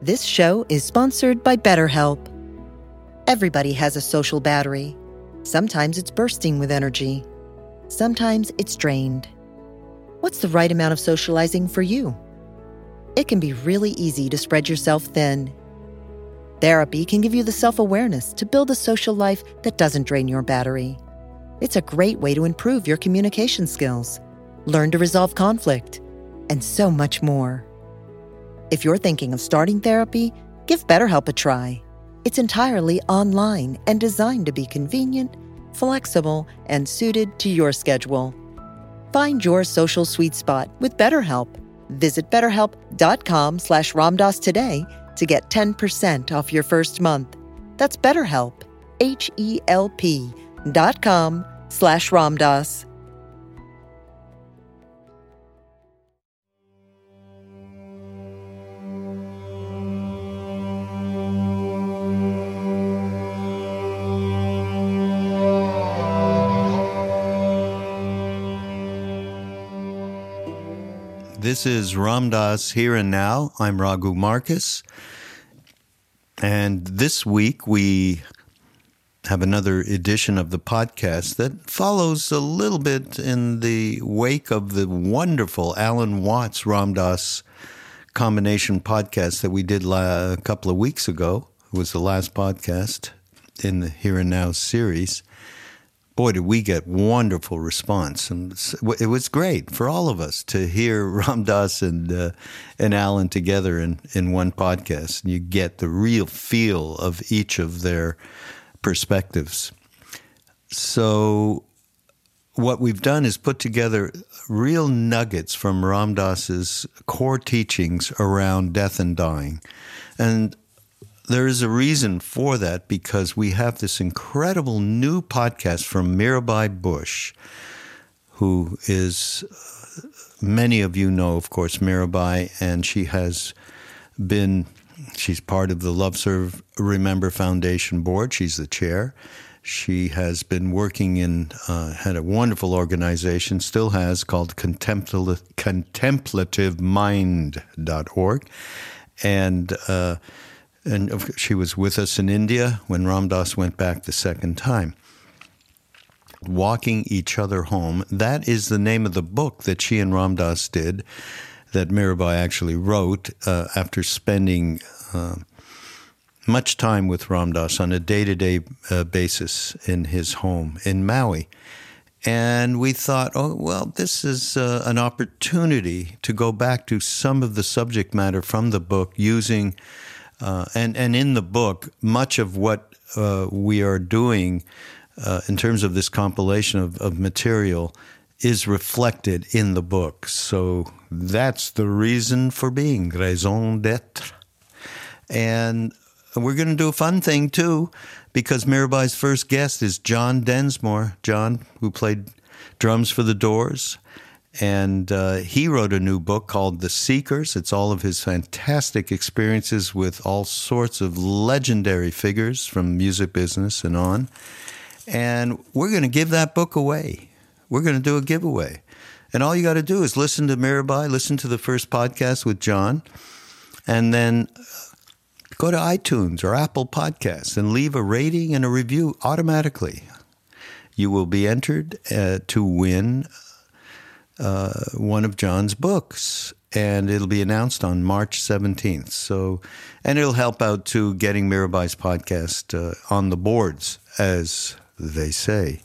This show is sponsored by BetterHelp. Everybody has a social battery. Sometimes it's bursting with energy. Sometimes it's drained. What's the right amount of socializing for you? It can be really easy to spread yourself thin. Therapy can give you the self-awareness to build a social life that doesn't drain your battery. It's a great way to improve your communication skills, learn to resolve conflict, and so much more. If you're thinking of starting therapy, give BetterHelp a try. It's entirely online and designed to be convenient, flexible, and suited to your schedule. Find your social sweet spot with BetterHelp. Visit BetterHelp.com/Ramdas today to get 10% off your first month. That's BetterHelp, HELP.com/Ramdas. This is Ramdas Here and Now. I'm Raghu Marcus. And this week we have another edition of the podcast that follows a little bit in the wake of the wonderful Alan Watts Ramdas combination podcast that we did a couple of weeks ago. It was the last podcast in the Here and Now series. Boy, did we get wonderful response. And it was great for all of us to hear Ramdas and Alan together in one podcast. You get the real feel of each of their perspectives. So what we've done is put together real nuggets from Ramdas's core teachings around death and dying. And there is a reason for that, because we have this incredible new podcast from Mirabai Bush, who is, many of you know, of course, Mirabai, and she's part of the Love Serve Remember Foundation board. She's the chair. She has been working had a wonderful organization, still has, called contemplativemind.org. And she was with us in India when Ramdas went back the second time. Walking Each Other Home, that is the name of the book that she and Ramdas did, that Mirabai actually wrote after spending much time with Ramdas on a day-to-day basis in his home in Maui. And we thought, oh, well, this is an opportunity to go back to some of the subject matter from the book using... And in the book, much of what we are doing in terms of this compilation of material is reflected in the book. So that's the reason for being, raison d'être. And we're going to do a fun thing, too, because Mirabai's first guest is John Densmore. John, who played drums for the Doors. And he wrote a new book called The Seekers. It's all of his fantastic experiences with all sorts of legendary figures from music business and on. And we're going to give that book away. We're going to do a giveaway. And all you got to do is listen to Mirabai, listen to the first podcast with John, and then go to iTunes or Apple Podcasts and leave a rating and a review automatically. You will be entered to win one of John's books, and it'll be announced on March 17th. So, and it'll help out to getting Mirabai's podcast on the boards, as they say.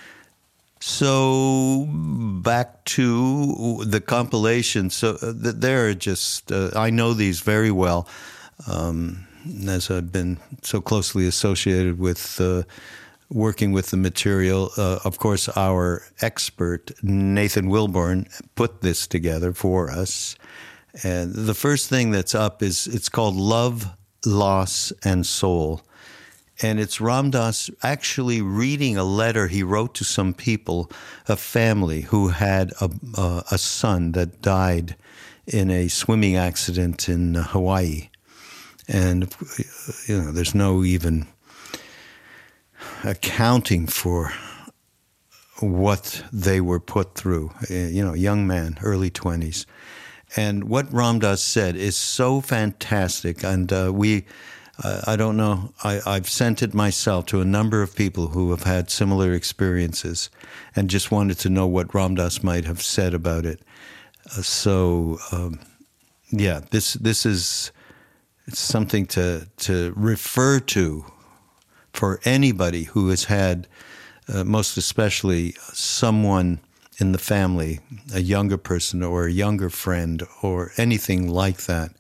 So back to the compilation. So they're just, I know these very well, as I've been so closely associated with working with the material. Of course, our expert, Nathan Wilborn, put this together for us. And the first thing that's up it's called Love, Loss, and Soul. And it's Ramdas actually reading a letter he wrote to some people, a family who had a son that died in a swimming accident in Hawaii. And, there's no even accounting for what they were put through, young man, early 20s. And what Ram Dass said is so fantastic. And I don't know, I've sent it myself to a number of people who have had similar experiences and just wanted to know what Ram Dass might have said about it. This is something to refer to for anybody who has had, most especially someone in the family, a younger person or a younger friend or anything like that.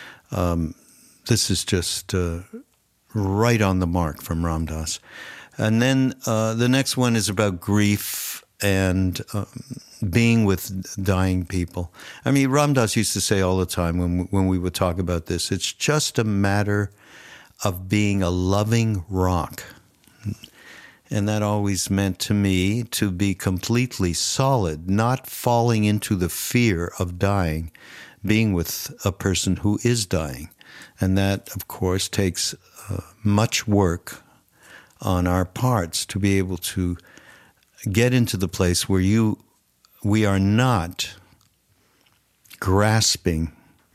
This is just right on the mark from Ram Dass. And then the next one is about grief and being with dying people. I mean, Ram Dass used to say all the time when we would talk about this, it's just a matter of being a loving rock. And that always meant to me to be completely solid, not falling into the fear of dying, being with a person who is dying. And that, of course, takes much work on our parts to be able to get into the place where we are not grasping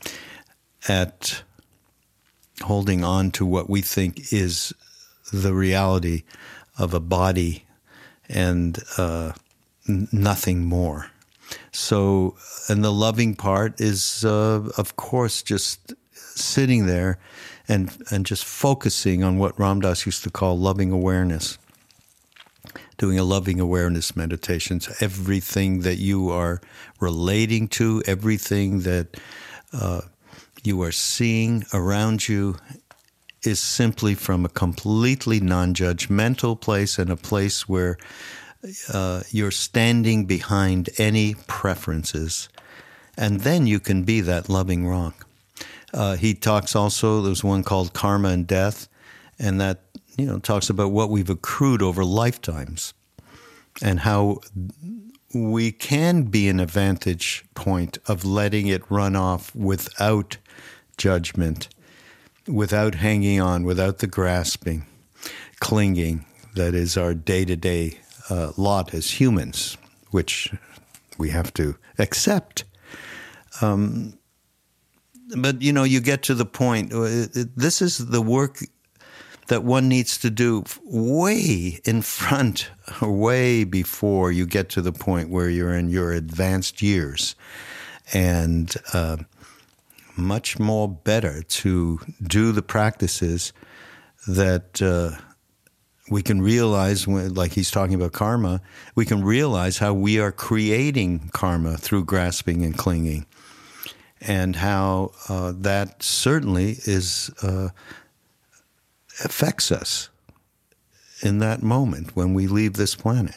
at holding on to what we think is the reality of a body and nothing more. So, and the loving part is, of course, just sitting there and just focusing on what Ram Dass used to call loving awareness. Doing a loving awareness meditation. So everything that you are relating to, everything that you are seeing around you is simply from a completely non-judgmental place and a place where you're standing behind any preferences. And then you can be that loving rock. He talks also, there's one called Karma and Death, and that talks about what we've accrued over lifetimes and how we can be an vantage point of letting it run off without judgment, without hanging on, without the grasping, clinging. That is our day-to-day lot as humans, which we have to accept. But, you get to the point, this is the work that one needs to do way in front, or way before you get to the point where you're in your advanced years. And much more better to do the practices that we can realize, like he's talking about karma, we can realize how we are creating karma through grasping and clinging. And how that certainly affects us in that moment when we leave this planet.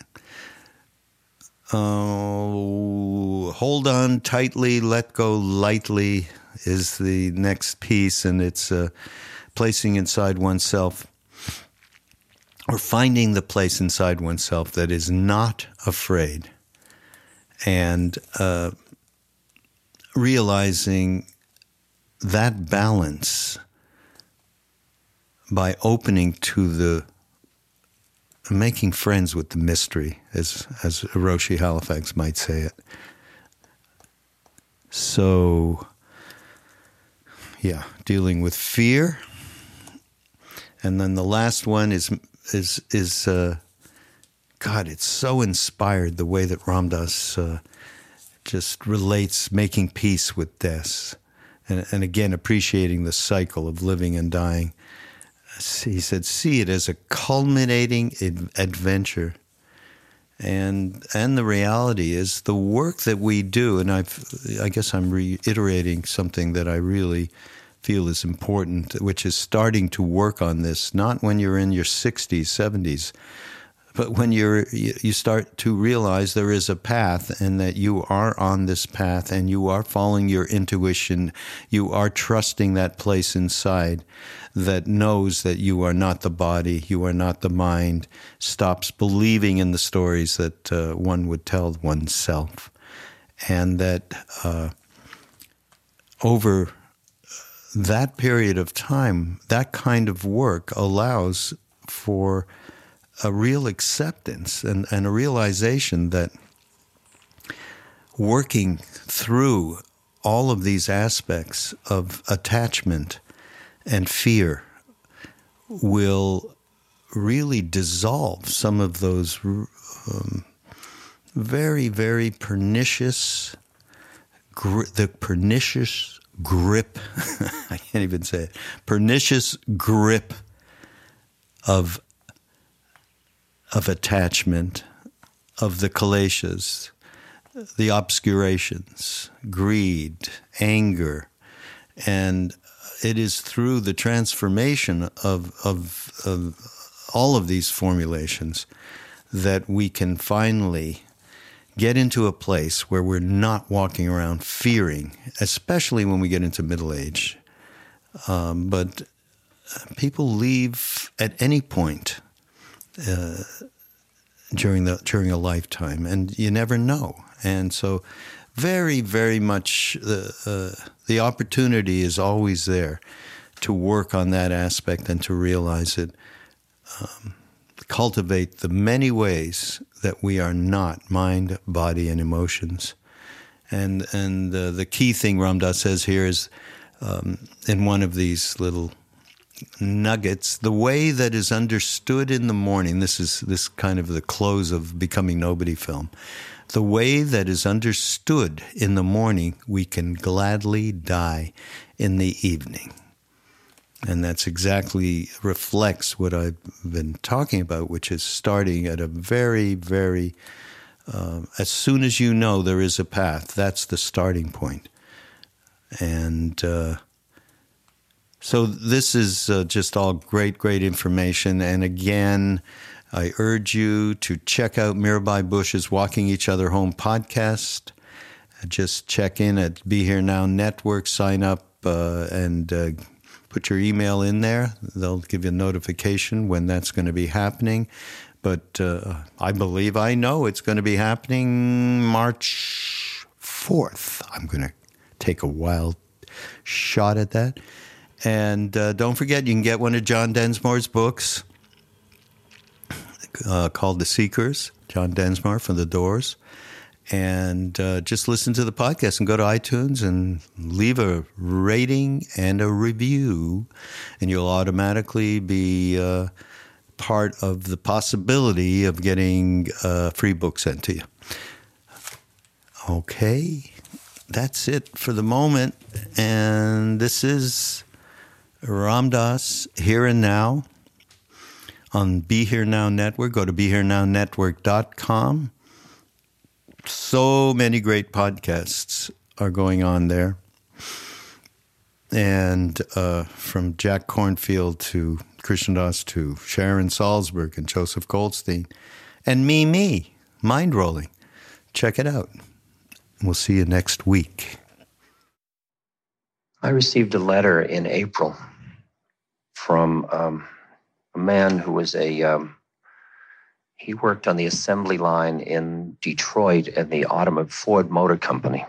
Hold on tightly, let go lightly is the next piece, and it's placing inside oneself, or finding the place inside oneself that is not afraid, and realizing that balance by opening to making friends with the mystery, as Hiroshi Halifax might say it. So, dealing with fear. And then the last one is God, it's so inspired the way that Ram Dass just relates making peace with death. And again, appreciating the cycle of living and dying. He said, see it as a culminating adventure. And the reality is the work that we do, and I guess I'm reiterating something that I really feel is important, which is starting to work on this, not when you're in your 60s, 70s, but when you start to realize there is a path and that you are on this path and you are following your intuition, you are trusting that place inside that knows that you are not the body, you are not the mind, stops believing in the stories that one would tell oneself. And that over that period of time, that kind of work allows for a real acceptance and a realization that working through all of these aspects of attachment and fear will really dissolve some of those very, very pernicious, the pernicious grip, I can't even say it, pernicious grip of attachment, of the kileshas, the obscurations, greed, anger, and it is through the transformation of all of these formulations that we can finally get into a place where we're not walking around fearing, especially when we get into middle age. But people leave at any point during a lifetime, and you never know. And so very, very much the opportunity is always there to work on that aspect and to realize it, cultivate the many ways that we are not mind, body, and emotions. And the key thing Ram Dass says here is, in one of these little nuggets, the way that is understood in the morning, this is this kind of the close of Becoming Nobody film, the way that is understood in the morning, we can gladly die in the evening. And that's exactly reflects what I've been talking about, which is starting at a very, very, as soon as you know there is a path, that's the starting point. And so this is just all great, great information. And again, I urge you to check out Mirabai Bush's Walking Each Other Home podcast. Just check in at Be Here Now Network, sign up and put your email in there. They'll give you a notification when that's going to be happening. But I believe I know it's going to be happening March 4th. I'm going to take a wild shot at that. And don't forget, you can get one of John Densmore's books called The Seekers, John Densmore from The Doors. And just listen to the podcast and go to iTunes and leave a rating and a review, and you'll automatically be part of the possibility of getting a free book sent to you. Okay, that's it for the moment. And this is Ram Dass, Here and Now, on Be Here Now Network. Go to BeHereNowNetwork.com. So many great podcasts are going on there. And from Jack Kornfield to Krishna Das to Sharon Salzberg and Joseph Goldstein and me, Mind Rolling. Check it out. We'll see you next week. I received a letter in April from a man who was he worked on the assembly line in Detroit at the Ford Motor Company.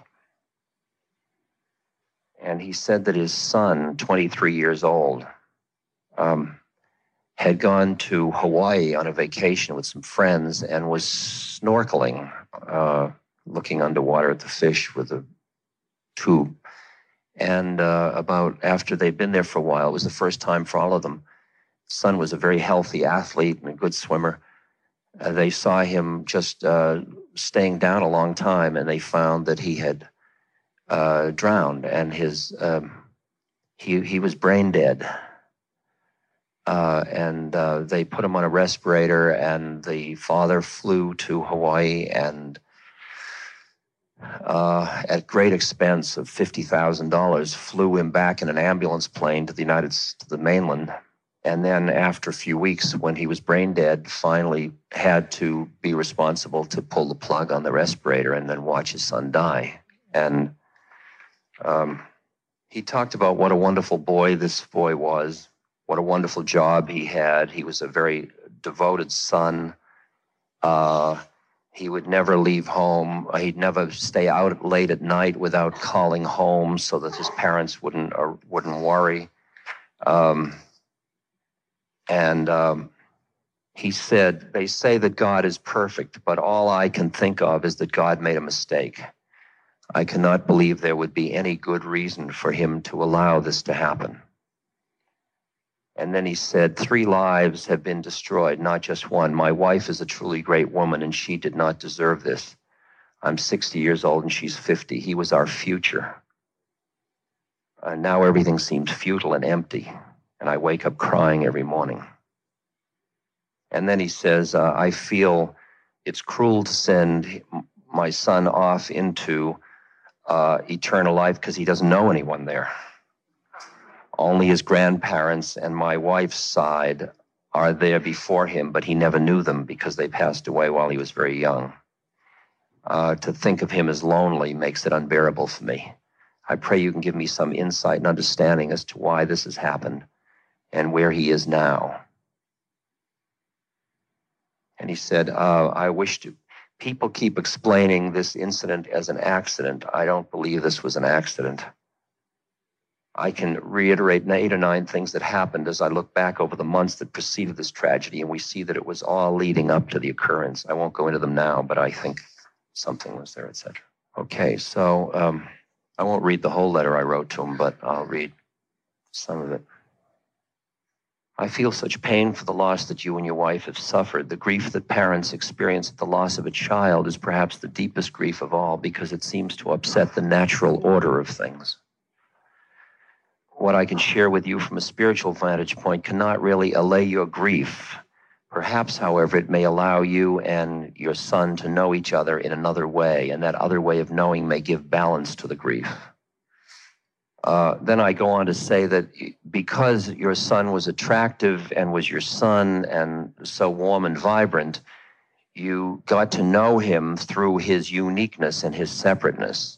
And he said that his son, 23 years old, had gone to Hawaii on a vacation with some friends and was snorkeling, looking underwater at the fish with a tube. And after they'd been there for a while, it was the first time for all of them. Son was a very healthy athlete and a good swimmer. They saw him just staying down a long time, and they found that he had drowned, and he was brain dead. And they put him on a respirator, and the father flew to Hawaii and at great expense of $50,000, flew him back in an ambulance plane to the mainland. And then after a few weeks, when he was brain dead, finally had to be responsible to pull the plug on the respirator and then watch his son die. And he talked about what a wonderful boy this boy was, what a wonderful job he had. He was a very devoted son. He would never leave home. He'd never stay out late at night without calling home so that his parents wouldn't worry. He said, they say that God is perfect, but all I can think of is that God made a mistake. I cannot believe there would be any good reason for him to allow this to happen. And then he said, 3 lives have been destroyed, not just one. My wife is a truly great woman, and she did not deserve this. I'm 60 years old, and she's 50. He was our future. Now everything seems futile and empty, and I wake up crying every morning. And then he says, I feel it's cruel to send my son off into eternal life because he doesn't know anyone there. Only his grandparents and my wife's side are there before him, but he never knew them because they passed away while he was very young. To think of him as lonely makes it unbearable for me. I pray you can give me some insight and understanding as to why this has happened and where he is now. And he said, I wish to... People keep explaining this incident as an accident. I don't believe this was an accident. I can reiterate 8 or 9 things that happened as I look back over the months that preceded this tragedy, and we see that it was all leading up to the occurrence. I won't go into them now, but I think something was there, etc. Okay, so I won't read the whole letter I wrote to him, but I'll read some of it. I feel such pain for the loss that you and your wife have suffered. The grief that parents experience at the loss of a child is perhaps the deepest grief of all because it seems to upset the natural order of things. What I can share with you from a spiritual vantage point cannot really allay your grief. Perhaps, however, it may allow you and your son to know each other in another way, and that other way of knowing may give balance to the grief. Then I go on to say that because your son was attractive and was your son and so warm and vibrant, you got to know him through his uniqueness and his separateness.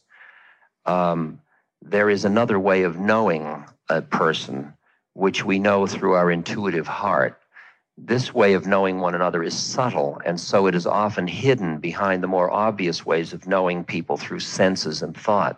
There is another way of knowing a person, which we know through our intuitive heart. This way of knowing one another is subtle, and so it is often hidden behind the more obvious ways of knowing people through senses and thought.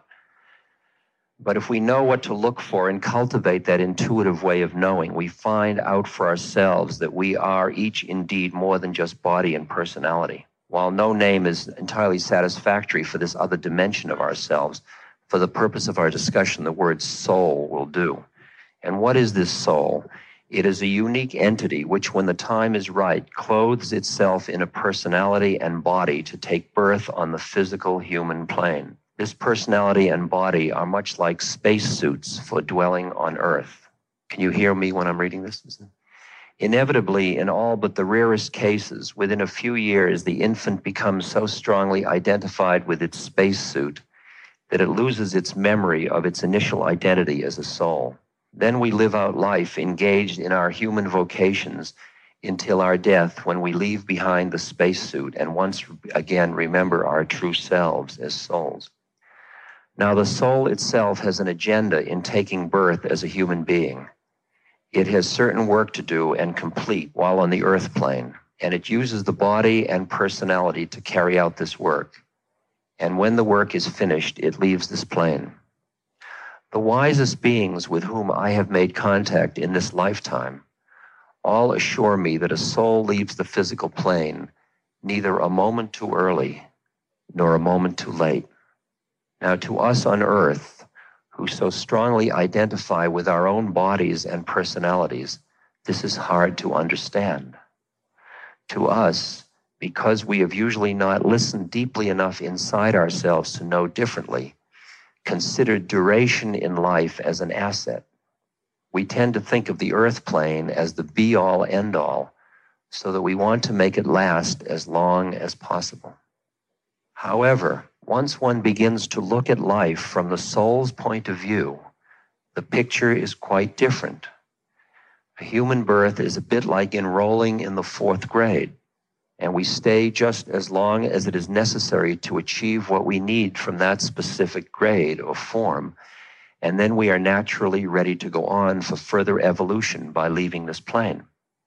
But if we know what to look for and cultivate that intuitive way of knowing, we find out for ourselves that we are each indeed more than just body and personality. While no name is entirely satisfactory for this other dimension of ourselves, for the purpose of our discussion, the word soul will do. And what is this soul? It is a unique entity which, when the time is right, clothes itself in a personality and body to take birth on the physical human plane. This personality and body are much like spacesuits for dwelling on Earth. Can you hear me when I'm reading this? Inevitably, in all but the rarest cases, within a few years, the infant becomes so strongly identified with its spacesuit that it loses its memory of its initial identity as a soul. Then we live out life engaged in our human vocations until our death, when we leave behind the spacesuit and once again remember our true selves as souls. Now, the soul itself has an agenda in taking birth as a human being. It has certain work to do and complete while on the earth plane, and it uses the body and personality to carry out this work. And when the work is finished, it leaves this plane. The wisest beings with whom I have made contact in this lifetime all assure me that a soul leaves the physical plane neither a moment too early nor a moment too late. Now, to us on earth, who so strongly identify with our own bodies and personalities, this is hard to understand. To us, because we have usually not listened deeply enough inside ourselves to know differently, consider duration in life as an asset. We tend to think of the earth plane as the be-all, end-all, so that we want to make it last as long as possible. However, once one begins to look at life from the soul's point of view, the picture is quite different. A human birth is a bit like enrolling in the 4th grade, and we stay just as long as it is necessary to achieve what we need from that specific grade or form, and then we are naturally ready to go on for further evolution by leaving this plane.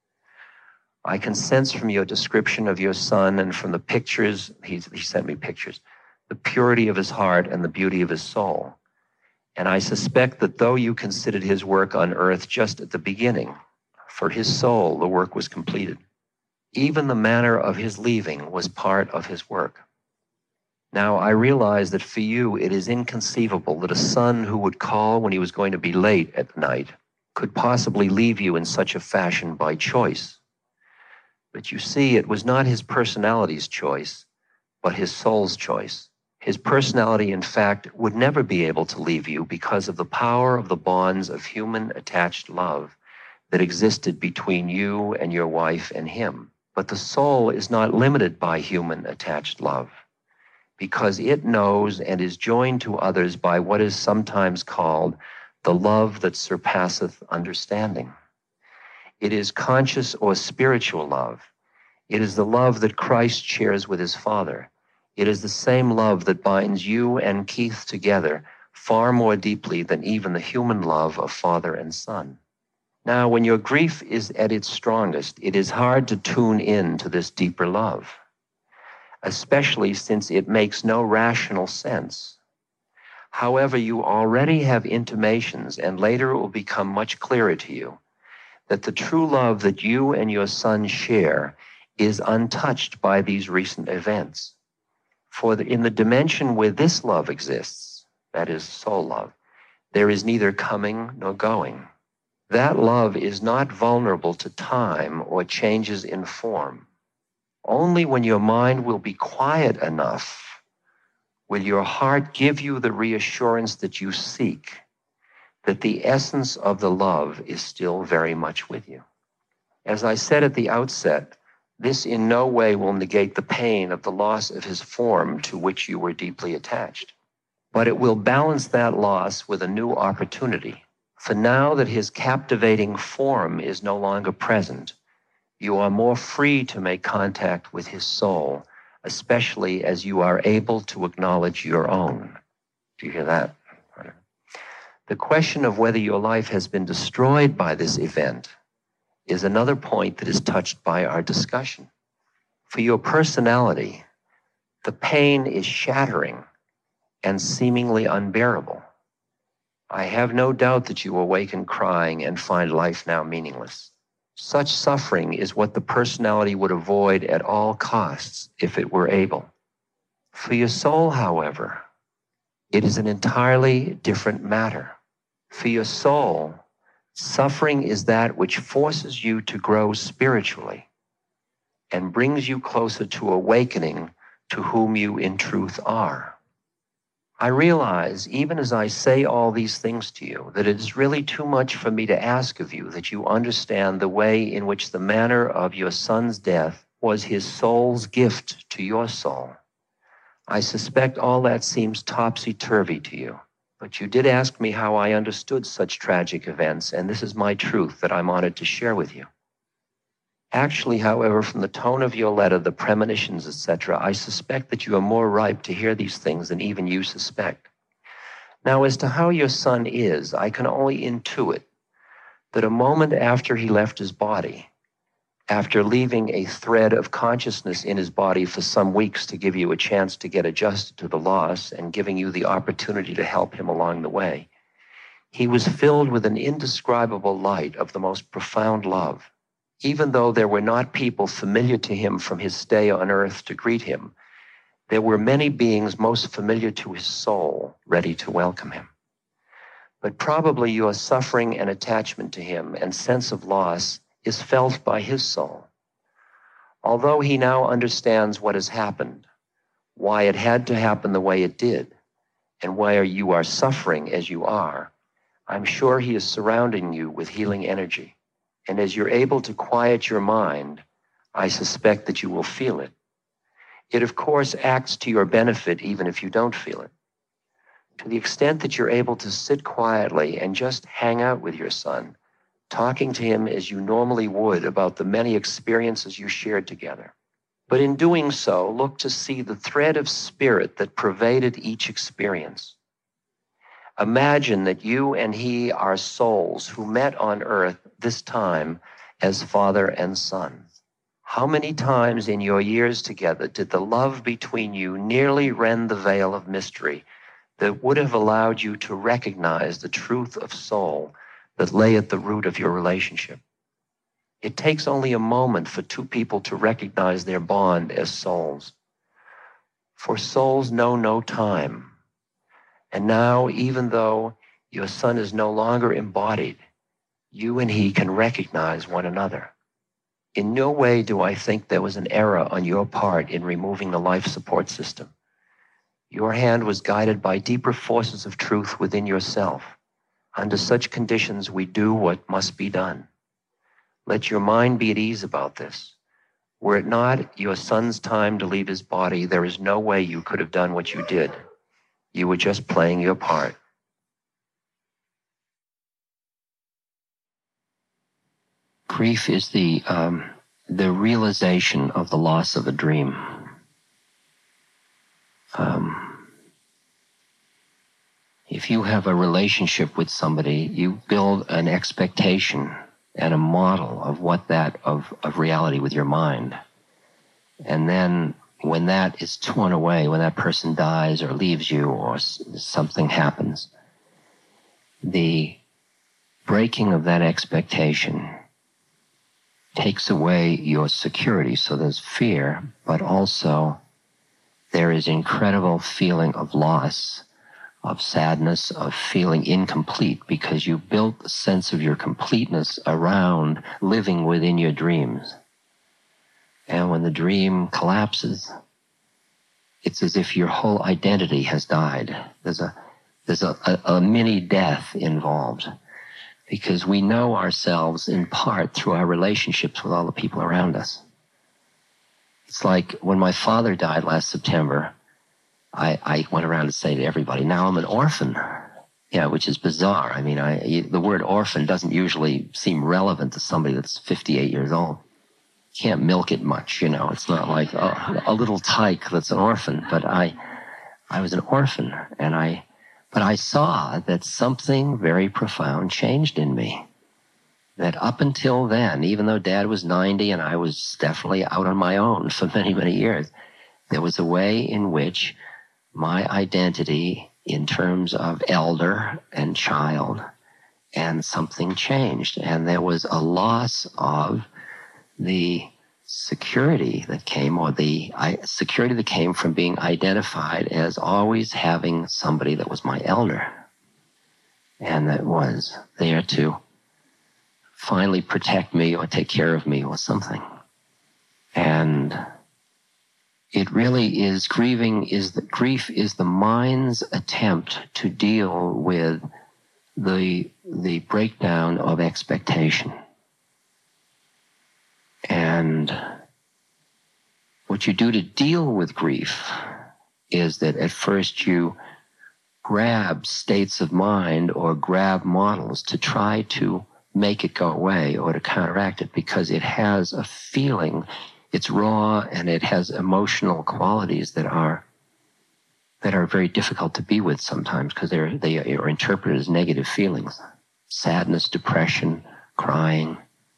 I can sense from your description of your son and from the pictures, he sent me pictures, the purity of his heart and the beauty of his soul. And I suspect that though you considered his work on earth just at the beginning, for his soul the work was completed. Even the manner of his leaving was part of his work. Now, I realize that for you, it is inconceivable that a son who would call when he was going to be late at night could possibly leave you in such a fashion by choice. But you see, it was not his personality's choice, but his soul's choice. His personality, in fact, would never be able to leave you because of the power of the bonds of human attached love that existed between you and your wife and him. But the soul is not limited by human attached love, because it knows and is joined to others by what is sometimes called the love that surpasseth understanding. It is conscious or spiritual love. It is the love that Christ shares with his Father. It is the same love that binds you and Keith together far more deeply than even the human love of father and son. Now, when your grief is at its strongest, it is hard to tune in to this deeper love, especially since it makes no rational sense. However, you already have intimations, and later it will become much clearer to you, that the true love that you and your son share is untouched by these recent events. For in the dimension where this love exists, that is soul love, there is neither coming nor going. That love is not vulnerable to time or changes in form. Only when your mind will be quiet enough will your heart give you the reassurance that you seek, that the essence of the love is still very much with you. As I said at the outset, this in no way will negate the pain of the loss of his form to which you were deeply attached, but it will balance that loss with a new opportunity. For now that his captivating form is no longer present, you are more free to make contact with his soul, especially as you are able to acknowledge your own. Do you hear that? The question of whether your life has been destroyed by this event is another point that is touched by our discussion. For your personality, the pain is shattering and seemingly unbearable. I have no doubt that you awaken crying and find life now meaningless. Such suffering is what the personality would avoid at all costs if it were able. For your soul, however, it is an entirely different matter. For your soul, suffering is that which forces you to grow spiritually and brings you closer to awakening to whom you in truth are. I realize, even as I say all these things to you, that it is really too much for me to ask of you that you understand the way in which the manner of your son's death was his soul's gift to your soul. I suspect all that seems topsy-turvy to you, but you did ask me how I understood such tragic events, and this is my truth that I'm honored to share with you. Actually, however, from the tone of your letter, the premonitions, etc., I suspect that you are more ripe to hear these things than even you suspect. Now, as to how your son is, I can only intuit that a moment after he left his body, after leaving a thread of consciousness in his body for some weeks to give you a chance to get adjusted to the loss and giving you the opportunity to help him along the way, he was filled with an indescribable light of the most profound love. Even though there were not people familiar to him from his stay on earth to greet him, there were many beings most familiar to his soul ready to welcome him. But probably your suffering and attachment to him and sense of loss is felt by his soul. Although he now understands what has happened, why it had to happen the way it did, and why you are suffering as you are, I'm sure he is surrounding you with healing energy. And as you're able to quiet your mind, I suspect that you will feel it. It, of course, acts to your benefit even if you don't feel it. To the extent that you're able to sit quietly and just hang out with your son, talking to him as you normally would about the many experiences you shared together. But in doing so, look to see the thread of spirit that pervaded each experience. Imagine that you and he are souls who met on earth this time as father and son. How many times in your years together did the love between you nearly rend the veil of mystery that would have allowed you to recognize the truth of soul that lay at the root of your relationship? It takes only a moment for two people to recognize their bond as souls. For souls know no time. And now, even though your son is no longer embodied, you and he can recognize one another. In no way do I think there was an error on your part in removing the life support system. Your hand was guided by deeper forces of truth within yourself. Under such conditions, we do what must be done. Let your mind be at ease about this. Were it not your son's time to leave his body, there is no way you could have done what you did. You were just playing your part. Grief is the realization of the loss of a dream. If you have a relationship with somebody, you build an expectation and a model of what of reality with your mind. And then when that is torn away, when that person dies or leaves you or something happens, the breaking of that expectation takes away your security. So there's fear, but also there is incredible feeling of loss, of sadness, of feeling incomplete, because you built the sense of your completeness around living within your dreams. And when the dream collapses, it's as if your whole identity has died. There's a mini death involved, because we know ourselves in part through our relationships with all the people around us. It's like when my father died last September, I went around to say to everybody, now I'm an orphan. Yeah, which is bizarre. I mean, the word orphan doesn't usually seem relevant to somebody that's 58 years old. Can't milk it much, It's not like a little tyke that's an orphan. But I was an orphan, but I saw that something very profound changed in me. That up until then, even though Dad was 90 and I was definitely out on my own for many, many years, there was a way in which my identity in terms of elder and child and something changed. And there was a loss of the security that came, or the security that came from being identified as always having somebody that was my elder and that was there to finally protect me or take care of me or something. And it really is, grief is the mind's attempt to deal with the breakdown of expectation. And what you do to deal with grief is that at first you grab states of mind or grab models to try to make it go away or to counteract it, because it has a feeling, it's raw, and it has emotional qualities that are very difficult to be with sometimes, because they are interpreted as negative feelings. Sadness, depression, crying.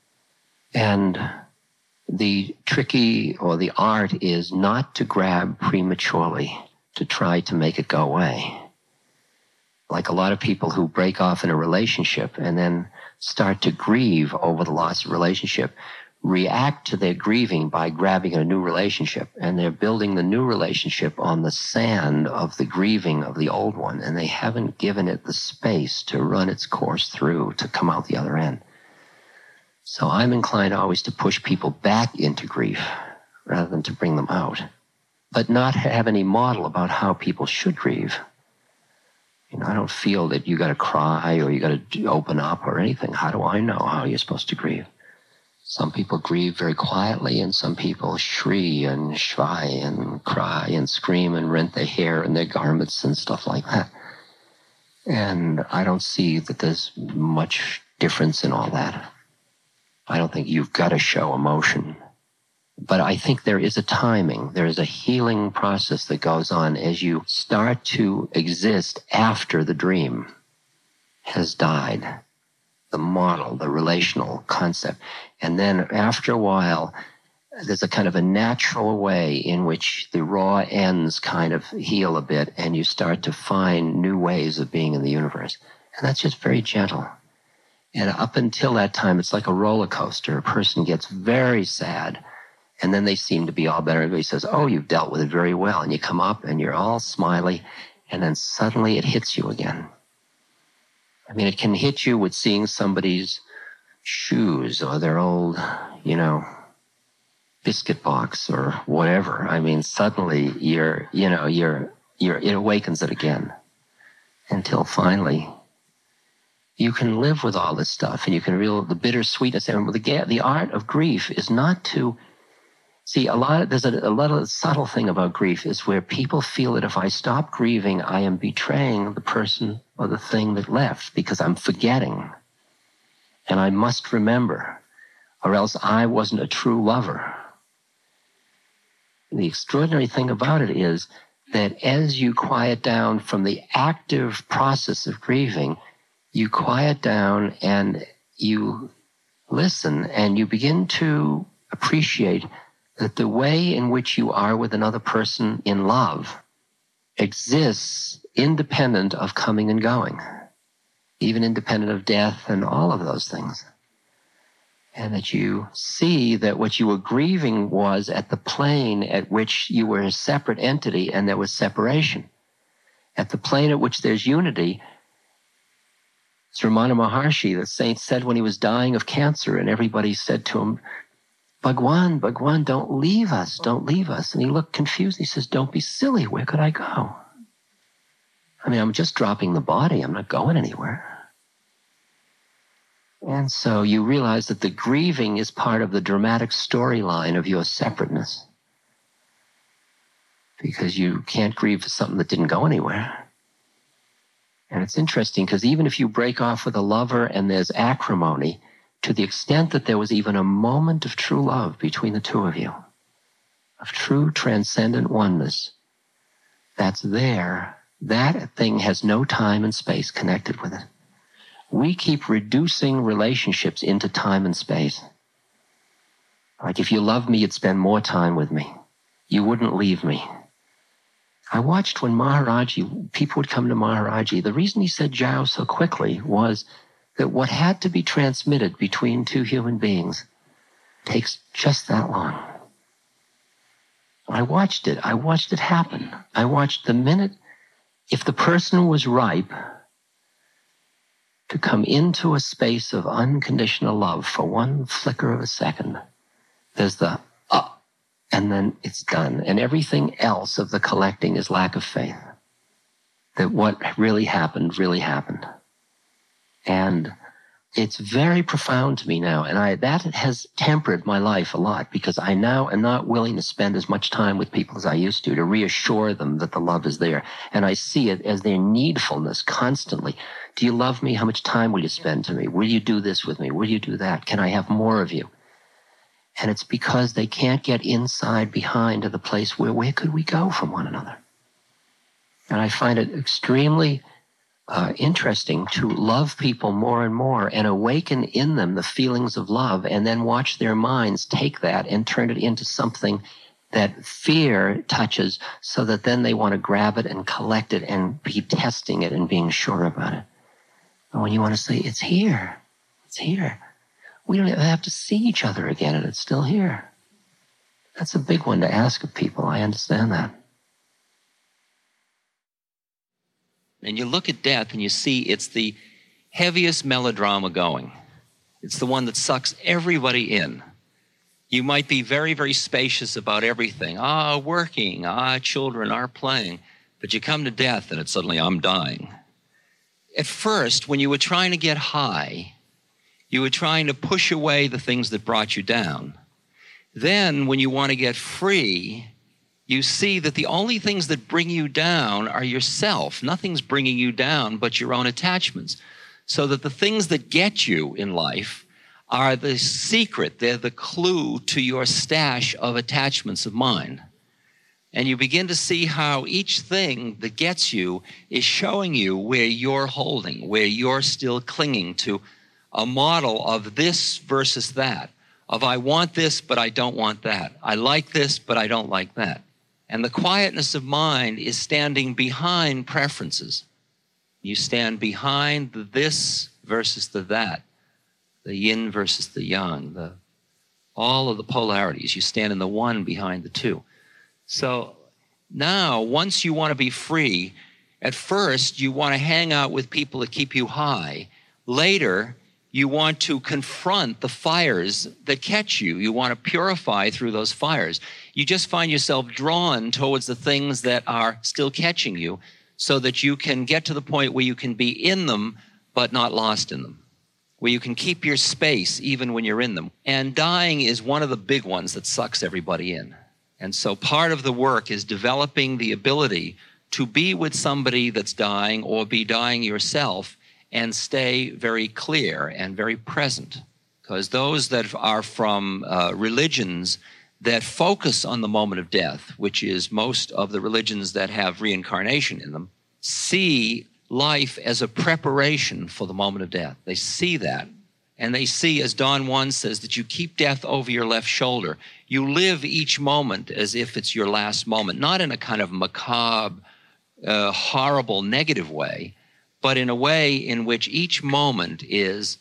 And the tricky or the art is not to grab prematurely to try to make it go away. Like a lot of people who break off in a relationship and then start to grieve over the loss of relationship, react to their grieving by grabbing a new relationship, and they're building the new relationship on the sand of the grieving of the old one, and they haven't given it the space to run its course through to come out the other end. So I'm inclined always to push people back into grief rather than to bring them out, but not have any model about how people should grieve. I don't feel that you got to cry or you got to open up or anything. How do I know how you're supposed to grieve? Some people grieve very quietly, and some people shriek and shry and cry and scream and rent their hair and their garments and stuff like that. And I don't see that there's much difference in all that. I don't think you've got to show emotion. But I think there is a timing. There is a healing process that goes on as you start to exist after the dream has died, the model, the relational concept. And then after a while, there's a kind of a natural way in which the raw ends kind of heal a bit, and you start to find new ways of being in the universe. And that's just very gentle. And up until that time, it's like a roller coaster. A person gets very sad, And then they seem to be all better. Everybody says, oh, you've dealt with it very well. And you come up and you're all smiley, and then suddenly it hits you again. I mean, it can hit you with seeing somebody's shoes or their old, biscuit box or whatever. I mean, suddenly it awakens it again until finally you can live with all this stuff, and you can realize the bittersweetness. And the art of grief is not to see there's a lot of subtle thing about grief is where people feel that if I stop grieving, I am betraying the person or the thing that left because I'm forgetting. And I must remember, or else I wasn't a true lover. The extraordinary thing about it is that as you quiet down from the active process of grieving, you quiet down and you listen and you begin to appreciate that the way in which you are with another person in love exists independent of coming and going, even independent of death and all of those things. And that you see that what you were grieving was at the plane at which you were a separate entity and there was separation. At the plane at which there's unity, it's Ramana Maharshi, the saint, said when he was dying of cancer, and everybody said to him, Bhagwan, don't leave us, don't leave us. And he looked confused. He says, don't be silly. Where could I go? I mean, I'm just dropping the body. I'm not going anywhere. And so you realize that the grieving is part of the dramatic storyline of your separateness. Because you can't grieve for something that didn't go anywhere. And it's interesting because even if you break off with a lover and there's acrimony, to the extent that there was even a moment of true love between the two of you, of true transcendent oneness, that's there. That thing has no time and space connected with it. We keep reducing relationships into time and space. Like if you loved me, you'd spend more time with me. You wouldn't leave me. I watched when Maharaji, people would come to Maharaji. The reason he said Jao so quickly was that what had to be transmitted between two human beings takes just that long. I watched it happen. I watched the minute, if the person was ripe to come into a space of unconditional love for one flicker of a second, there's the and then it's done. And everything else of the collecting is lack of faith. That what really happened, really happened. And it's very profound to me now. And that has tempered my life a lot because I now am not willing to spend as much time with people as I used to reassure them that the love is there. And I see it as their needfulness constantly. Do you love me? How much time will you spend to me? Will you do this with me? Will you do that? Can I have more of you? And it's because they can't get inside behind to the place where could we go from one another? And I find it extremely interesting to love people more and more and awaken in them the feelings of love and then watch their minds take that and turn it into something that fear touches so that then they want to grab it and collect it and be testing it and being sure about it. And when you want to say, it's here, we don't have to see each other again and it's still here. That's a big one to ask of people. I understand that. And you look at death and you see it's the heaviest melodrama going. It's the one that sucks everybody in. You might be very, very spacious about everything. Working, children are playing. But you come to death and it's suddenly, I'm dying. At first, when you were trying to get high, you were trying to push away the things that brought you down. Then, when you want to get free, you see that the only things that bring you down are yourself. Nothing's bringing you down but your own attachments. So that the things that get you in life are the secret. They're the clue to your stash of attachments of mind. And you begin to see how each thing that gets you is showing you where you're holding, where you're still clinging to a model of this versus that, of I want this, but I don't want that. I like this, but I don't like that. And the quietness of mind is standing behind preferences. You stand behind the this versus the that, the yin versus the yang, the all of the polarities. You stand in the one behind the two. So now, once you want to be free, at first you want to hang out with people that keep you high. Later, you want to confront the fires that catch you. You want to purify through those fires. You just find yourself drawn towards the things that are still catching you so that you can get to the point where you can be in them but not lost in them, where you can keep your space even when you're in them. And dying is one of the big ones that sucks everybody in. And so part of the work is developing the ability to be with somebody that's dying or be dying yourself and stay very clear and very present. Because those that are from religions that focus on the moment of death, which is most of the religions that have reincarnation in them, see life as a preparation for the moment of death. They see that. And they see, as Don Juan says, that you keep death over your left shoulder. You live each moment as if it's your last moment, not in a kind of macabre, horrible, negative way, but in a way in which each moment is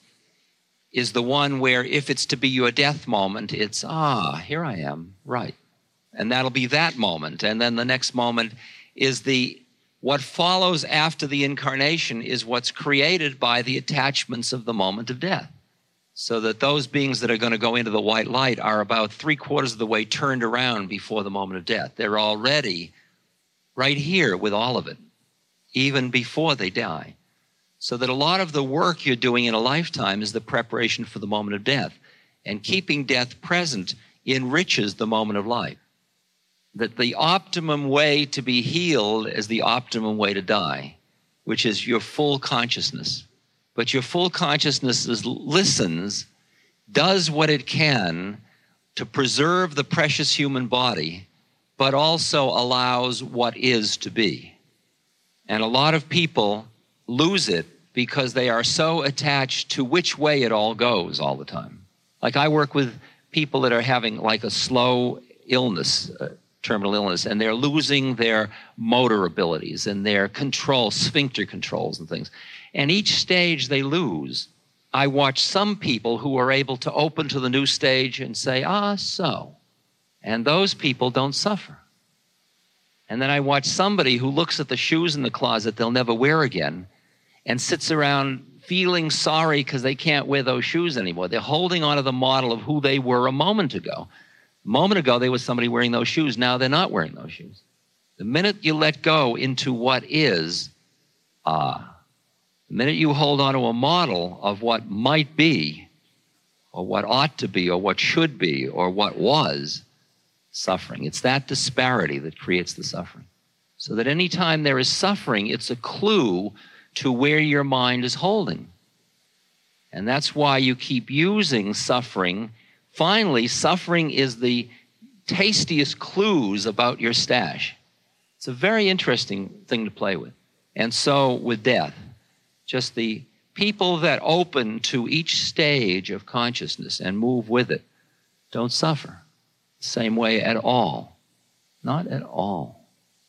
the one where if it's to be your death moment, it's, here I am, right. And that'll be that moment. And then the next moment is what follows after the incarnation is what's created by the attachments of the moment of death. So that those beings that are going to go into the white light are about 3/4 of the way turned around before the moment of death. They're already right here with all of it, even before they die. So that a lot of the work you're doing in a lifetime is the preparation for the moment of death. And keeping death present enriches the moment of life. That the optimum way to be healed is the optimum way to die, which is your full consciousness. But your full consciousness listens, does what it can to preserve the precious human body, but also allows what is to be. And a lot of people lose it because they are so attached to which way it all goes all the time. Like I work with people that are having like a slow illness, terminal illness, and they're losing their motor abilities and their control, sphincter controls and things. And each stage they lose, I watch some people who are able to open to the new stage and say, so. And those people don't suffer. And then I watch somebody who looks at the shoes in the closet they'll never wear again and sits around feeling sorry because they can't wear those shoes anymore. They're holding on to the model of who they were a moment ago. A moment ago, they were somebody wearing those shoes. Now they're not wearing those shoes. The minute you let go into what is, the minute you hold on to a model of what might be, or what ought to be, or what should be, or what was, suffering. It's that disparity that creates the suffering. So that any time there is suffering, it's a clue to where your mind is holding. And that's why you keep using suffering. Finally, suffering is the tastiest clues about your stash. It's a very interesting thing to play with. And so with death, just the people that open to each stage of consciousness and move with it don't suffer the same way at all. Not at all.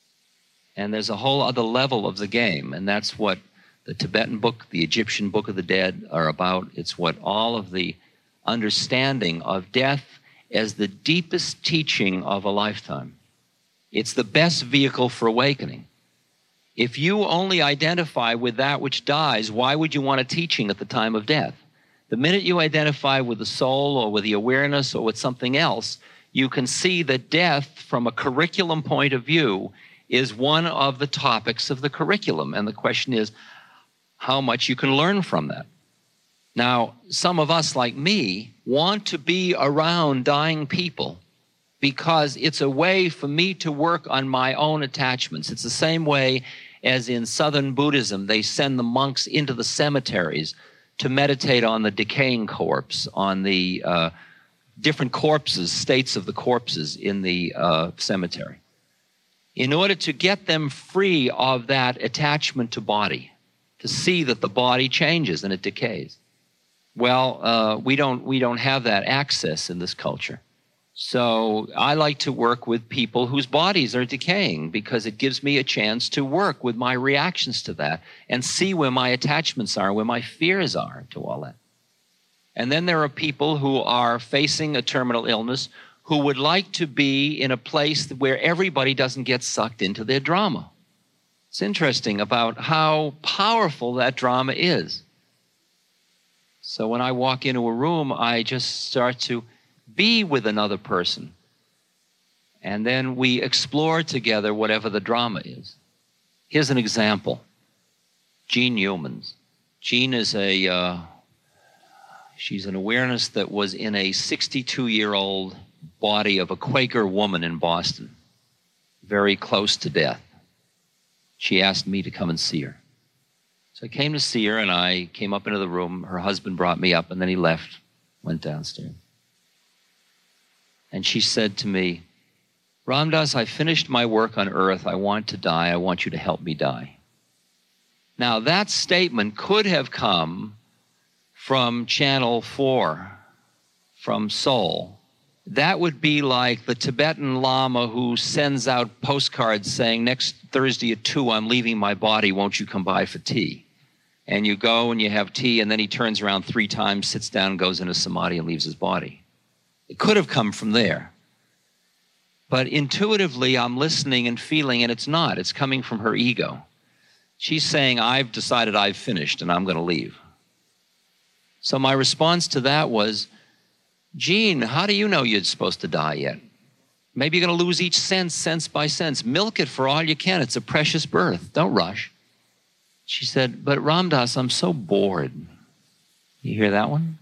And there's a whole other level of the game, and that's what the Tibetan book, the Egyptian Book of the Dead are about. It's what all of the understanding of death as the deepest teaching of a lifetime. It's the best vehicle for awakening. If you only identify with that which dies, why would you want a teaching at the time of death? The minute you identify with the soul or with the awareness or with something else, you can see that death, from a curriculum point of view, is one of the topics of the curriculum. And the question is how much you can learn from that. Now, some of us, like me, want to be around dying people because it's a way for me to work on my own attachments. It's the same way as in Southern Buddhism, they send the monks into the cemeteries to meditate on the decaying corpse, on the different corpses, states of the corpses in the cemetery, in order to get them free of that attachment to body, to see that the body changes and it decays. Well, we don't have that access in this culture. So I like to work with people whose bodies are decaying because it gives me a chance to work with my reactions to that and see where my attachments are, where my fears are to all that. And then there are people who are facing a terminal illness who would like to be in a place where everybody doesn't get sucked into their drama. It's interesting about how powerful that drama is. So when I walk into a room, I just start to be with another person. And then we explore together whatever the drama is. Here's an example. Jean Yeomans. Jean is she's an awareness that was in a 62-year-old body of a Quaker woman in Boston, very close to death. She asked me to come and see her. So I came to see her, and I came up into the room. Her husband brought me up, and then he left, went downstairs. And she said to me, Ram Dass, I finished my work on earth. I want to die. I want you to help me die. Now, that statement could have come from Channel 4, from Seoul. That would be like the Tibetan Lama who sends out postcards saying, next Thursday at 2, I'm leaving my body. Won't you come by for tea? And you go and you have tea, and then he turns around 3 times, sits down, goes into samadhi, and leaves his body. It could have come from there. But intuitively, I'm listening and feeling, and it's not. It's coming from her ego. She's saying, I've decided I've finished, and I'm going to leave. So my response to that was, Jean, how do you know you're supposed to die yet? Maybe you're going to lose each sense by sense. Milk it for all you can. It's a precious birth. Don't rush. She said, but Ram Dass, I'm so bored. You hear that one?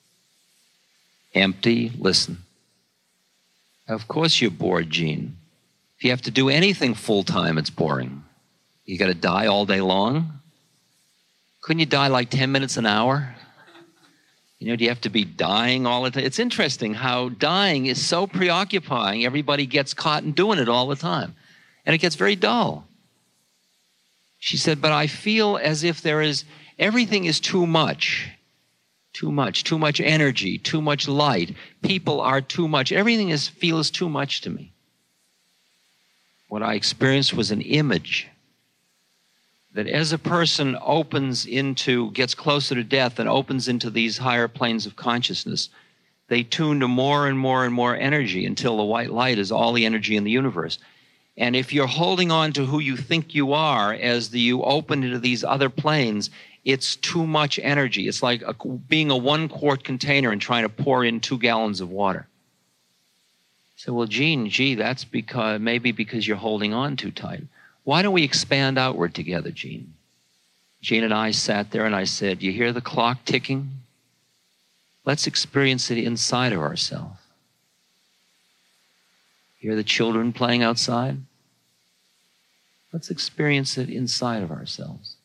Empty, listen. Of course you're bored, Jean. If you have to do anything full-time, it's boring. You got to die all day long? Couldn't you die like 10 minutes an hour? You know, do you have to be dying all the time? It's interesting how dying is so preoccupying. Everybody gets caught in doing it all the time. And it gets very dull. She said, but I feel as if everything is too much. Too much energy, too much light. People are too much. Everything feels too much to me. What I experienced was an image that as a person gets closer to death and opens into these higher planes of consciousness, they tune to more and more and more energy until the white light is all the energy in the universe. And if you're holding on to who you think you are as you open into these other planes, it's too much energy. It's like being a 1-quart container and trying to pour in 2 gallons of water. So, well, Jean, that's maybe because you're holding on too tight. Why don't we expand outward together, Jean? Jean and I sat there and I said, you hear the clock ticking? Let's experience it inside of ourselves. Hear the children playing outside? Let's experience it inside of ourselves.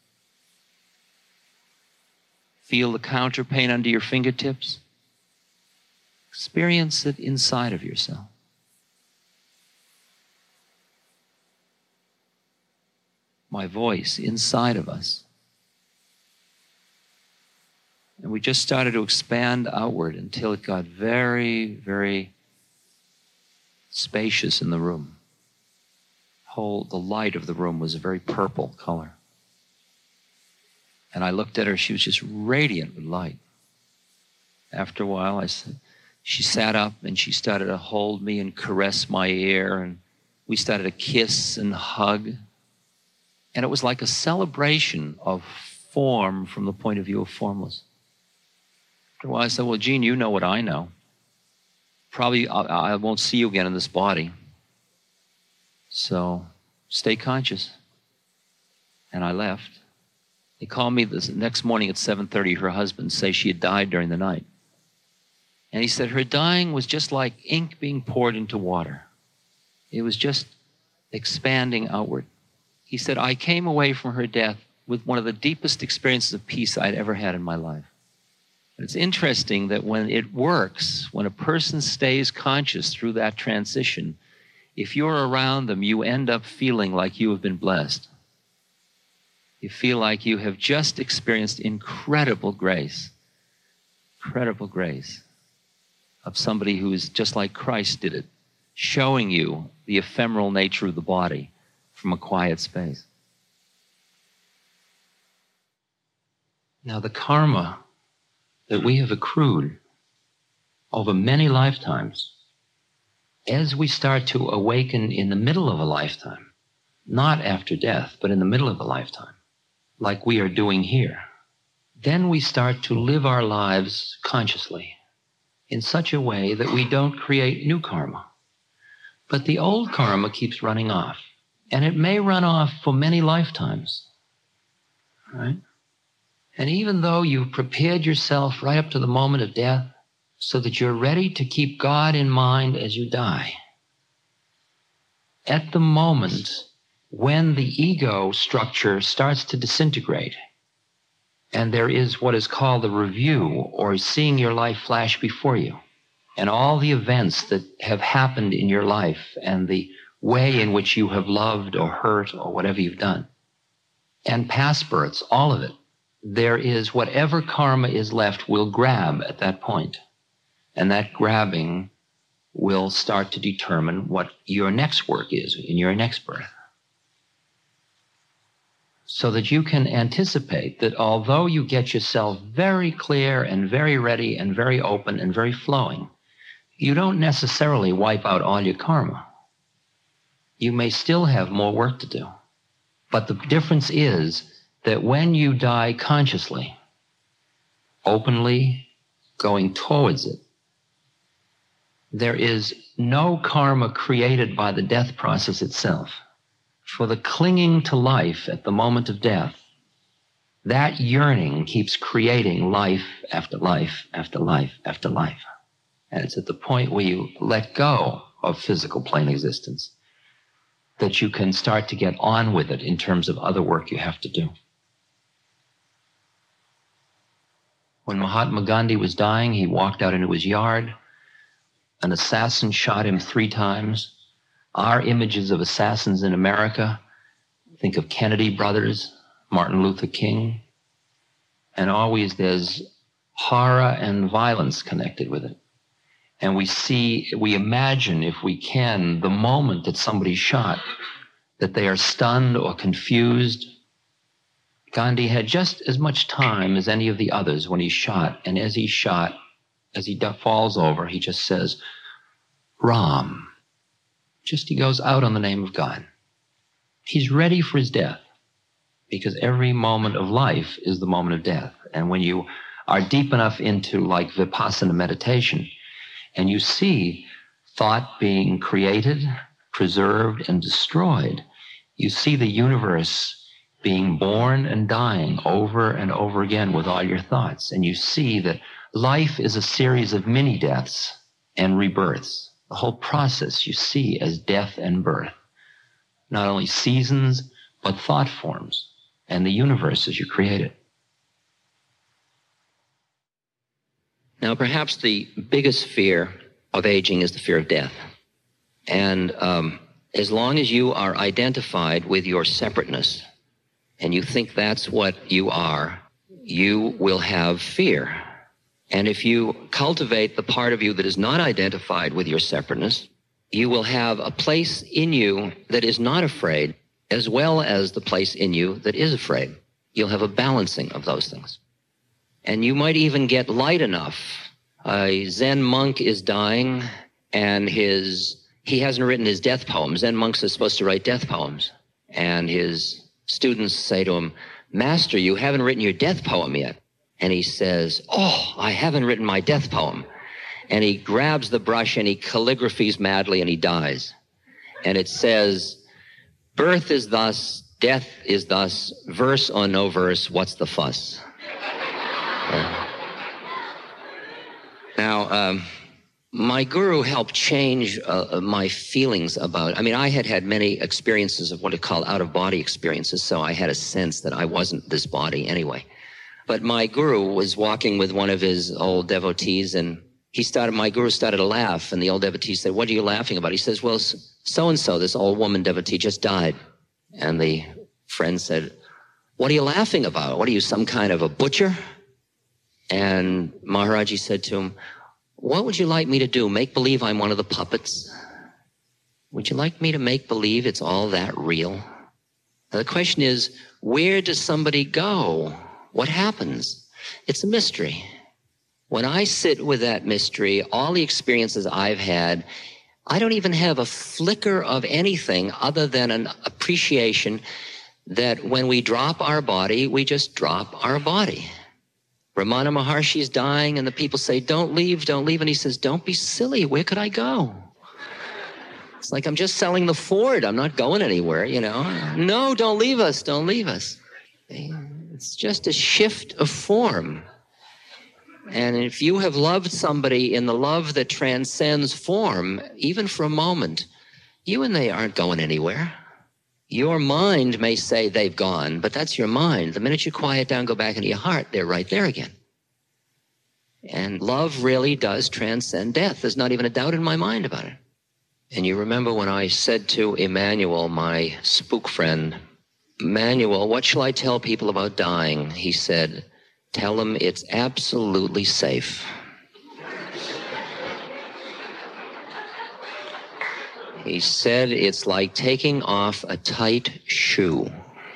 Feel the counter pain under your fingertips? Experience it inside of yourself. My voice inside of us. And we just started to expand outward until it got very, very spacious in the room. The light of the room was a very purple color. And I looked at her, she was just radiant with light. After a while, she sat up and she started to hold me and caress my ear, and we started to kiss and hug. And it was like a celebration of form from the point of view of formless. After a while, I said, well, Jean, you know what I know. Probably I won't see you again in this body. So stay conscious. And I left. They called me the next morning at 7:30, her husband, say she had died during the night. And he said her dying was just like ink being poured into water. It was just expanding outward. He said, I came away from her death with one of the deepest experiences of peace I'd ever had in my life. And it's interesting that when it works, when a person stays conscious through that transition, if you're around them, you end up feeling like you have been blessed. You feel like you have just experienced incredible grace of somebody who is just like Christ did it, showing you the ephemeral nature of the body from a quiet space. Now the karma that we have accrued over many lifetimes, as we start to awaken in the middle of a lifetime, not after death, but in the middle of a lifetime, like we are doing here, then we start to live our lives consciously in such a way that we don't create new karma. But the old karma keeps running off, and it may run off for many lifetimes, right? And even though you've prepared yourself right up to the moment of death so that you're ready to keep God in mind as you die, at the moment when the ego structure starts to disintegrate, and there is what is called the review, or seeing your life flash before you, and all the events that have happened in your life, and the way in which you have loved or hurt or whatever you've done, and past births, all of it, there is whatever karma is left will grab at that point. And that grabbing will start to determine what your next work is in your next birth. So that you can anticipate that although you get yourself very clear and very ready and very open and very flowing, you don't necessarily wipe out all your karma. You may still have more work to do. But the difference is that when you die consciously, openly going towards it, there is no karma created by the death process itself. For the clinging to life at the moment of death, that yearning keeps creating life after life after life after life. And it's at the point where you let go of physical plane existence that you can start to get on with it in terms of other work you have to do. When Mahatma Gandhi was dying, he walked out into his yard. An assassin shot him 3 times. Our images of assassins in America, think of Kennedy brothers, Martin Luther King, and always there's horror and violence connected with it. And we imagine, if we can, the moment that somebody's shot, that they are stunned or confused. Gandhi had just as much time as any of the others when he's shot, and as he's shot, as he falls over, he just says, Ram. He goes out on the name of God. He's ready for his death, because every moment of life is the moment of death. And when you are deep enough into like Vipassana meditation, and you see thought being created, preserved, and destroyed, you see the universe being born and dying over and over again with all your thoughts. And you see that life is a series of mini deaths and rebirths. The whole process you see as death and birth. Not only seasons, but thought forms and the universe as you create it. Now, perhaps the biggest fear of aging is the fear of death. And as long as you are identified with your separateness, and you think that's what you are, you will have fear. And if you cultivate the part of you that is not identified with your separateness, you will have a place in you that is not afraid, as well as the place in you that is afraid. You'll have a balancing of those things. And you might even get light enough. A Zen monk is dying, and he hasn't written his death poem. Zen monks are supposed to write death poems. And his students say to him, Master, you haven't written your death poem yet. And he says, oh, I haven't written my death poem. And he grabs the brush and he calligraphies madly and he dies. And it says, birth is thus, death is thus, verse or no verse, what's the fuss? Now, my guru helped change my feelings about, I had many experiences of what I call out-of-body experiences, so I had a sense that I wasn't this body anyway. But my guru was walking with one of his old devotees, and my guru started to laugh, and the old devotee said, what are you laughing about? He says, well, so-and-so, this old woman devotee, just died. And the friend said, what are you laughing about? What are you, some kind of a butcher? And Maharaji said to him, what would you like me to do? Make believe I'm one of the puppets? Would you like me to make believe it's all that real? Now, the question is, where does somebody go? What happens? It's a mystery. When I sit with that mystery, all the experiences I've had, I don't even have a flicker of anything other than an appreciation that when we drop our body, we just drop our body. Ramana Maharshi's dying, and the people say, don't leave, don't leave. And he says, don't be silly. Where could I go? It's like, I'm just selling the Ford. I'm not going anywhere, you know. No, don't leave us. Don't leave us. It's just a shift of form. And if you have loved somebody in the love that transcends form, even for a moment, you and they aren't going anywhere. Your mind may say they've gone, but that's your mind. The minute you quiet down, go back into your heart, they're right there again. And love really does transcend death. There's not even a doubt in my mind about it. And you remember when I said to Emmanuel, my spook friend, Emmanuel, what shall I tell people about dying? He said, tell them it's absolutely safe. He said it's like taking off a tight shoe.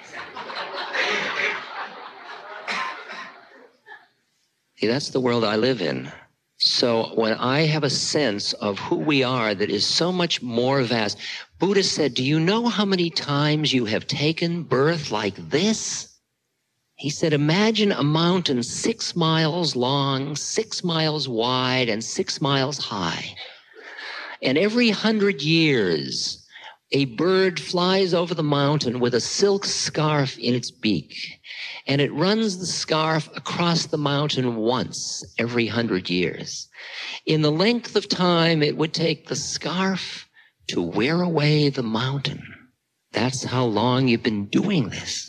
See, that's the world I live in. So when I have a sense of who we are that is so much more vast, Buddha said, do you know how many times you have taken birth like this? He said, imagine a mountain 6 miles long, 6 miles wide, and 6 miles high. And every 100 years, a bird flies over the mountain with a silk scarf in its beak. And it runs the scarf across the mountain once every 100 years. In the length of time it would take the scarf to wear away the mountain. That's how long you've been doing this.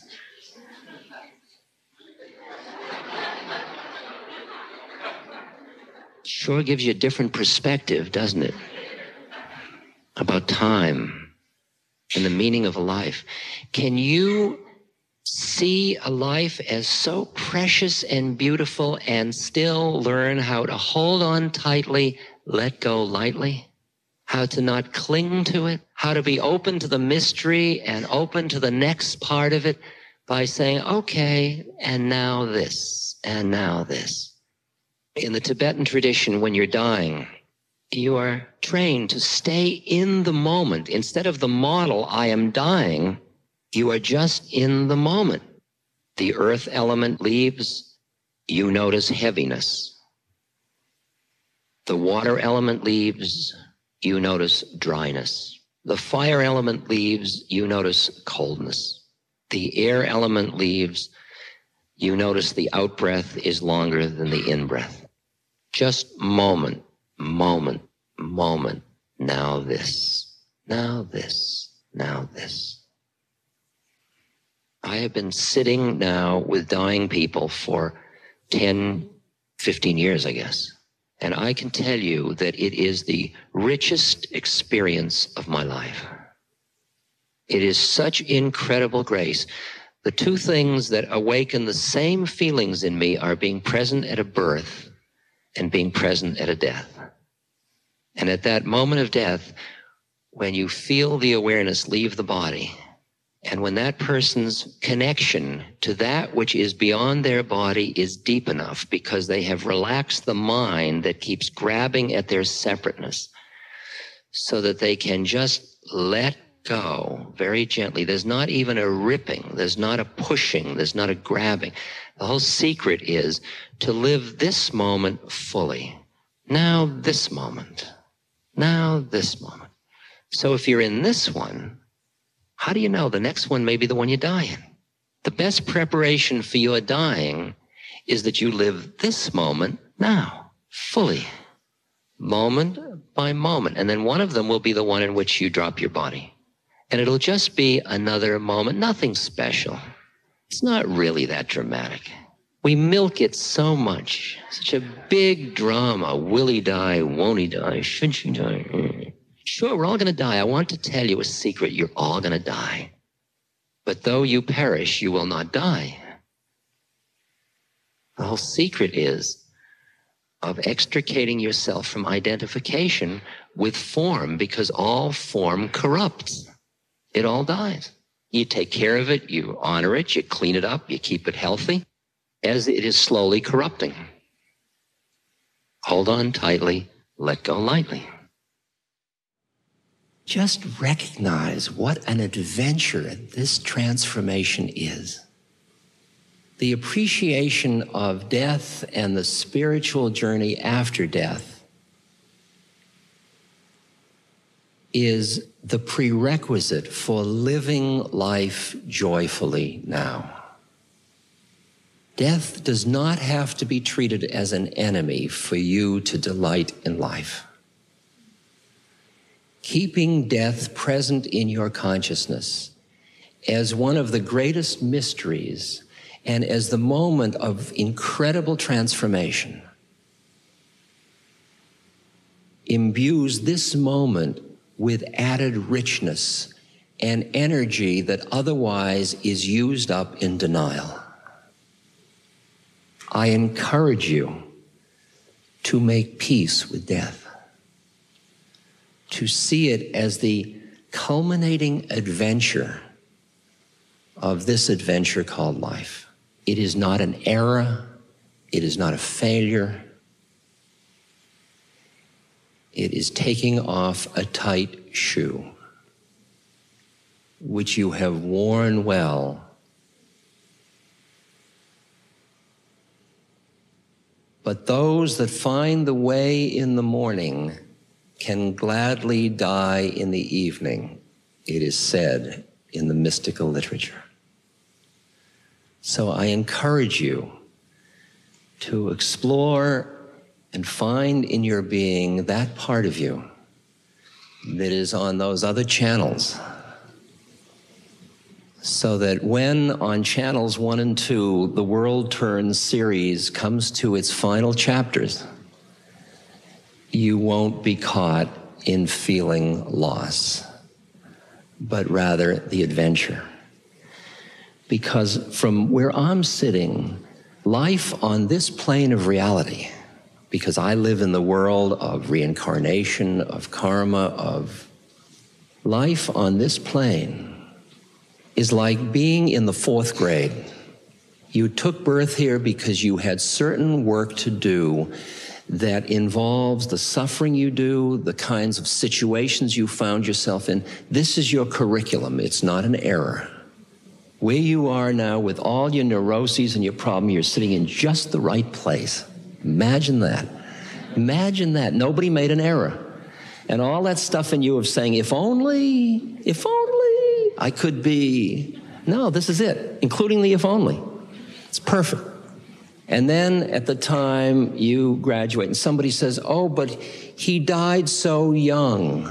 Sure gives you a different perspective, doesn't it? About time and the meaning of a life. Can you see a life as so precious and beautiful and still learn how to hold on tightly, let go lightly, how to not cling to it, how to be open to the mystery and open to the next part of it by saying, okay, and now this, and now this. In the Tibetan tradition, when you're dying, you are trained to stay in the moment. Instead of the model, I am dying, you are just in the moment. The earth element leaves, you notice heaviness. The water element leaves, you notice dryness. The fire element leaves, you notice coldness. The air element leaves, you notice the out-breath is longer than the in-breath. Just moment, moment, moment. Now this, now this, now this. I have been sitting now with dying people for 10, 15 years, I guess. And I can tell you that it is the richest experience of my life. It is such incredible grace. The two things that awaken the same feelings in me are being present at a birth and being present at a death. And at that moment of death, when you feel the awareness leave the body, and when that person's connection to that which is beyond their body is deep enough because they have relaxed the mind that keeps grabbing at their separateness so that they can just let go very gently. There's not even a ripping. There's not a pushing. There's not a grabbing. The whole secret is to live this moment fully. Now this moment. Now this moment. So if you're in this one, how do you know the next one may be the one you die in? The best preparation for your dying is that you live this moment now, fully, moment by moment. And then one of them will be the one in which you drop your body. And it'll just be another moment, nothing special. It's not really that dramatic. We milk it so much, such a big drama. Will he die? Won't he die? Should she die? Sure, we're all going to die. I want to tell you a secret. You're all going to die. But though you perish, you will not die. The whole secret is of extricating yourself from identification with form, because all form corrupts. It all dies. You take care of it, you honor it, you clean it up, you keep it healthy, as it is slowly corrupting. Hold on tightly, let go lightly. Just recognize what an adventure this transformation is. The appreciation of death and the spiritual journey after death is the prerequisite for living life joyfully now. Death does not have to be treated as an enemy for you to delight in life. Keeping death present in your consciousness as one of the greatest mysteries and as the moment of incredible transformation imbues this moment with added richness and energy that otherwise is used up in denial. I encourage you to make peace with death, to see it as the culminating adventure of this adventure called life. It is not an error. It is not a failure. It is taking off a tight shoe, which you have worn well. But those that find the way in the morning can gladly die in the evening, it is said in the mystical literature. So I encourage you to explore and find in your being that part of you that is on those other channels, so that when on channels 1 and 2, the World Turns series comes to its final chapters, you won't be caught in feeling loss, but rather the adventure. Because from where I'm sitting, life on this plane of reality, because I live in the world of reincarnation, of karma, of life on this plane, is like being in the 4th grade. You took birth here because you had certain work to do that involves the suffering you do, the kinds of situations you found yourself in. This is your curriculum. It's not an error. Where you are now with all your neuroses and your problem, you're sitting in just the right place. Imagine that. Imagine that. Nobody made an error. And all that stuff in you of saying, if only I could be. No, this is it, including the if only. It's perfect. And then at the time you graduate and somebody says, oh, but he died so young.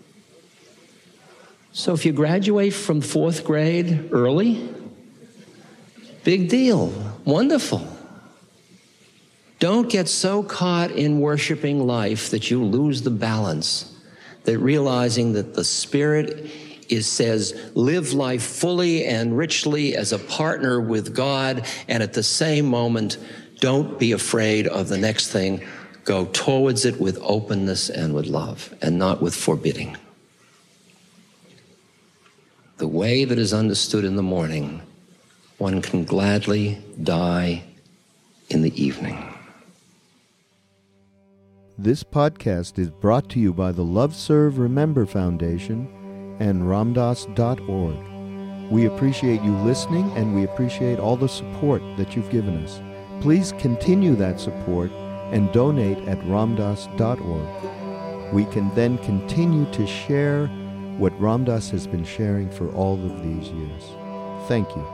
So if you graduate from 4th grade early, big deal, wonderful. Don't get so caught in worshiping life that you lose the balance, that realizing that the Spirit says, live life fully and richly as a partner with God, and at the same moment, don't be afraid of the next thing. Go towards it with openness and with love, and not with forbidding. The way that is understood in the morning, one can gladly die in the evening. This podcast is brought to you by the Love Serve Remember Foundation and Ramdas.org. We appreciate you listening, and we appreciate all the support that you've given us. Please continue that support and donate at Ramdas.org. We can then continue to share what Ramdas has been sharing for all of these years. Thank you.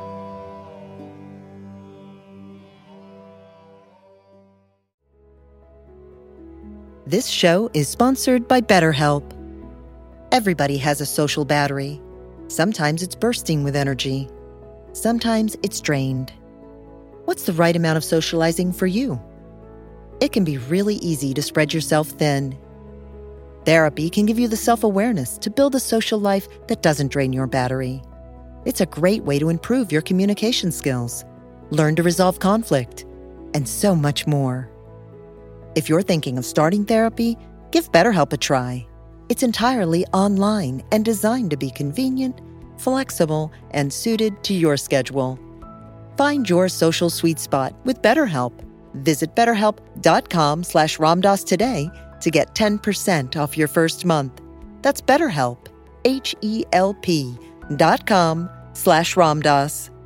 This show is sponsored by BetterHelp. Everybody has a social battery. Sometimes it's bursting with energy. Sometimes it's drained. What's the right amount of socializing for you? It can be really easy to spread yourself thin. Therapy can give you the self-awareness to build a social life that doesn't drain your battery. It's a great way to improve your communication skills, learn to resolve conflict, and so much more. If you're thinking of starting therapy, give BetterHelp a try. It's entirely online and designed to be convenient, flexible, and suited to your schedule. Find your social sweet spot with BetterHelp Visit BetterHelp.com/Ramdas today to get 10% off your first month. That's BetterHelp, HELP.com/Ramdas.